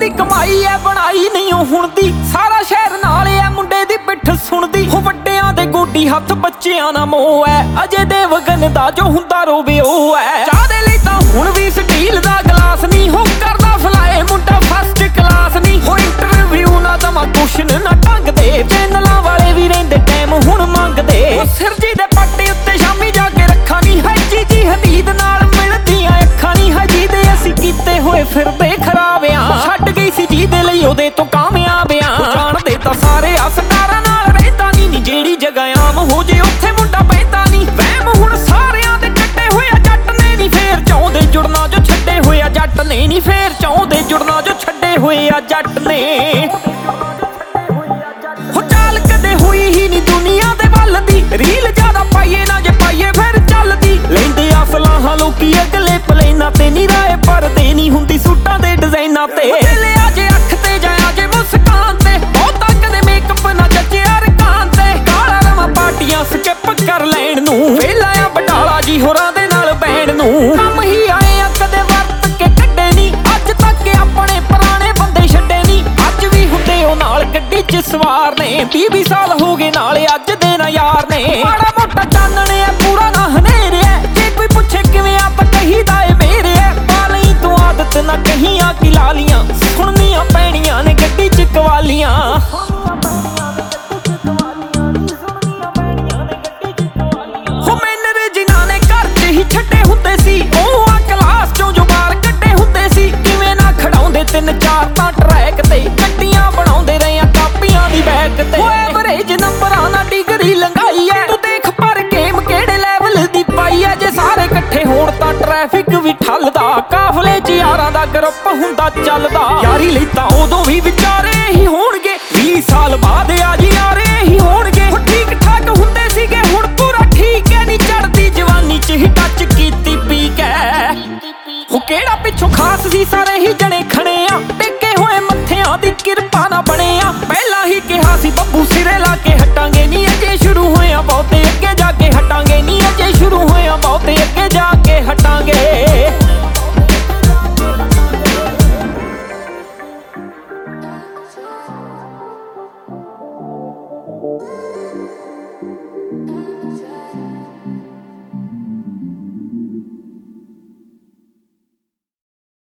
ਦੀ ਕਮਾਈ ਐ ਬਣਾਈ ਨਹੀਂ ਉਹ ਹੁਣ ਦੀ, ਸਾਰਾ ਸ਼ਹਿਰ ਨਾਲ ਐ ਮੁੰਡੇ ਦੀ ਪਿੱਠ ਸੁਣਦੀ। ਹੋ ਵੱਡਿਆਂ ਦੇ ਗੋਡੀ ਹੱਥ ਬੱਚਿਆਂ ਨਾ ਮੋਹ ਐ, ਅਜੇ ਦੇਵਗਨ ਦਾ ਜੋ ਹੁੰਦਾ ਰੋਵੇ ਉਹ ਐ। ਚਾਹ ਦੇ ਲਈ ਤਾਂ ਹੁਣ ਵੀ ਸਟੀਲ ਦਾ ਗਲਾਸ ਨਹੀਂ, ਹੋ ਕਰਦਾ ਫਲਾਏ ਮੁੰਡਾ ਫਸਟ ਕਲਾਸ ਨਹੀਂ। ਹੋ ਇੰਟਰਵਿਊ ਨਾ ਦਮਾ ਕੁਸ਼ਨ ਨਾ ਢੰਗ ਦੇ, ਚੈਨਲਾਂ ਵਾਲੇ ਵੀ ਰਹਿੰਦੇ ਟਾਈਮ ਹੁਣ ਮੰਗਦੇ। ਉਹ ਸਿਰਜੀ ਦੇ ਪੱਟੇ ਉੱਤੇ ਸ਼ਾਮੀ ਜਾ ਕੇ ਰੱਖਾਂ ਨਹੀਂ, ਹੈ ਜੀ ਹਦੀਦ ਨਾਲ ਮਿਲਦੀਆਂ ਅੱਖਾਂ ਨਹੀਂ। ਹੈ ਜਿਹਦੇ ਅਸੀਂ ਕੀਤੇ ਹੋਏ ਫਿਰਦੇ ਖਰਾਬਿਆਂ, ਛੱਡ ਗਈ ਸੀ ਜਿਹਦੇ ਲਈ ਉਹਦੇ ਤੋਂ ਕਾਮਯਾਬਿਆਂ। ਜਾਣਦੇ ਤਾਂ ਸਾਰੇ ਆ ਸਟਾਰਾਂ ਨਾਲ ਰਹਿੰਦਾ ਨਹੀਂ, ਜਿਹੜੀ ਜਗ੍ਹਾ ਆਮ ਹੋ ਜੇ ਉੱਥੇ ਮੁੰਡਾ ਪੈਂਦਾ ਨਹੀਂ। ਵਹਿਮ ਹੁਣ ਸਾਰਿਆਂ ਦੇ ਕੱਟੇ ਹੋਏ ਆ ਜੱਟ ਨੇ ਨਹੀਂ, ਫੇਰ ਚਾਹੁੰਦੇ ਜੁੜਨਾ ਜੋ ਛੱਡੇ ਹੋਏ ਆ ਜੱਟ ਨੇ ਨਹੀਂ, ਫੇਰ ਚਾਹੁੰਦੇ ਜੁੜਨਾ ਜੋ ਛੱਡੇ ਹੋਏ ਆ ਜੱਟ ਨੇ। ਹੋ ਚਾਲ ਕਦੇ ਹੋਈ ਹੀ ਨਹੀਂ ਦੁਨੀਆ ਦੇ ਵੱਲ ਦੀ, ਰੀਲ ਜ਼ਿਆਦਾ ਪਾਈਏ ਨਾ ਜੇ ਪਾਈਏ ਫਿਰ ਚੱਲਦੀ। ਲੈਂਦੇ ਆ ਸਲਾਹਾਂ ਲੋਕੀ ਅਗਲੇ ਪਲੇਨਾਂ ਤੇ, ਨਹੀਂ ਰਾਏ ਪਰਦੇ ਨਹੀਂ ਹੁੰਦੀ ਸੂਟਾਂ ਦੇ ਡਿਜ਼ਾਈਨਾਂ ਤੇ। ਲਿਆ ਜੇ ਅੱਖ ਤੇ ਜਾਇਆ ਜੇ ਮੁਸਕਾਨ ਤੇ, ਬਹੁਤਾ ਕਦੇ ਮੇਕਅਪ ਨਾ ਜੱਜਿਆ ਰਕਾਨ ਤੇ। ਕਾਲਾ ਰਵਾਂ ਪਾਰਟੀਆਂ ਸਕਿਪ ਕਰ ਲੈਣ ਨੂੰ, ਵੇਲਾ ਆ ਬਟਾਲਾ ਜੀ ਹੋਰਾਂ ਦੇ ਨਾਲ ਬੈਣ ਨੂੰ। ਕੰਮ ਹੀ ਆਏ ਆ ਕਦੇ ਵਰਤ ਕੇ ਕੱਢੇ ਨਹੀਂ, ਅੱਜ ਤੱਕ ਆਪਣੇ ਪੁਰਾਣੇ ਬੰਦੇ ਛੱਡੇ ਨਹੀਂ। ਅੱਜ ਵੀ ਹੁੰਦੇ ਉਹ ਨਾਲ ਗੱਡੀ 'ਚ ਸਵਾਰ ਨੇ, 20 ਸਾਲ ਹੋ ਗਏ ਨਾਲੇ ਅੱਜ ਦੇ ਨਾ ਯਾਰ ਨੇ। ਮਾੜਾ ਮੋਟਾ ਚਾਨਣ ਐ ਪੂਰਾ ਨਾ ਹਨੇਰੇ ਐ, ਜੇ ਕੋਈ ਪੁੱਛੇ ਕਿਵੇਂ ਆ ਤਾਂ ਕਹੀਦਾ ਏ ਮੇਰੇ ਐ। ਪਾ ਲਈ ਤੂੰ ਆਦਤ ਨਾ ਕਹੀਂ ਆ ਕਿ ਲਾ ਲੀਆਂ, ਸੁਣਨੀਆਂ ਪੈਣੀਆਂ ਨੇ ਗੱਡੀ 'ਚ ਕਵਾਲੀਆਂ। ਹੋ ਮੈਨਰ ਜਿਨ੍ਹਾਂ ਨੇ ਘਰ 'ਚ ਹੀ ਛੱਡੇ ਹੁੰਦੇ ਸੀ, ਉਹ ਆ ਕਲਾਸ 'ਚੋਂ ਜੋ ਬਾਹਰ ਕੱਢੇ ਹੁੰਦੇ ਸੀ। ਕਿਵੇਂ ਨਾ ਖੜਾਉਂਦੇ 3-4 ਤਾਂ ਟਰੈਕ ਤੇ, ਗੱਡੀਆਂ ਬਣਾਉਂਦੇ ਰਹੇ ਆ ਕਾਪੀਆਂ ਦੀ ਬੈਕ ਤੇ। ਉਹ ਐਵਰੇਜ ਨੰਬਰਾਂ ਨਾਲ ਡਿਗਰੀ ਲੰਘਾਈ ਐ, ਤੂੰ ਦੇਖ ਪਰ ਗੇਮ ਕਿਹੜੇ ਲੈਵਲ ਦੀ ਪਾਈ ਐ। ਜੇ ਸਾਰੇ ਇਕੱਠੇ ਹੋਣ ਤਾਂ ਟ੍ਰੈਫਿਕ ਵੀ ਠੱਲਦਾ, ਕਾਫਲੇ 'ਚ ਯਾਰਾਂ ਦਾ ਗਰੁੱਪ ਹੁੰਦਾ ਚੱਲਦਾ। ਯਾਰੀ ਲਈ ਤਾਂ ਉਦੋਂ ਵੀ ਵਿਚਾਰੇ ਹੀ ਹੋਣਗੇ, 20 ਸਾਲ ਬਾਅਦ ਆ ਜੀ ਯਾਰੇ ਹੀ ਹੋਣਗੇ। ਉਹ ਠੀਕ ਠਾਕ ਹੁੰਦੇ ਸੀਗੇ ਹੁਣ ਪੂਰਾ ਠੀਕ ਐ, ਨਹੀਂ ਚੜਦੀ ਜਵਾਨੀ 'ਚ ਹੀ ਟੱਚ ਕੀਤੀ ਪੀਕ ਐ। ਉਹ ਕਿਹੜਾ ਪਿੱਛੋਂ ਖਾਸ ਸੀ ਸਾਰੇ ਹੀ ਜਣੇ ਖਣੇ ਆ, ਟੇਕੇ ਹੋਏ ਮੱਥਿਆਂ ਦੀ ਕਿਰਪਾ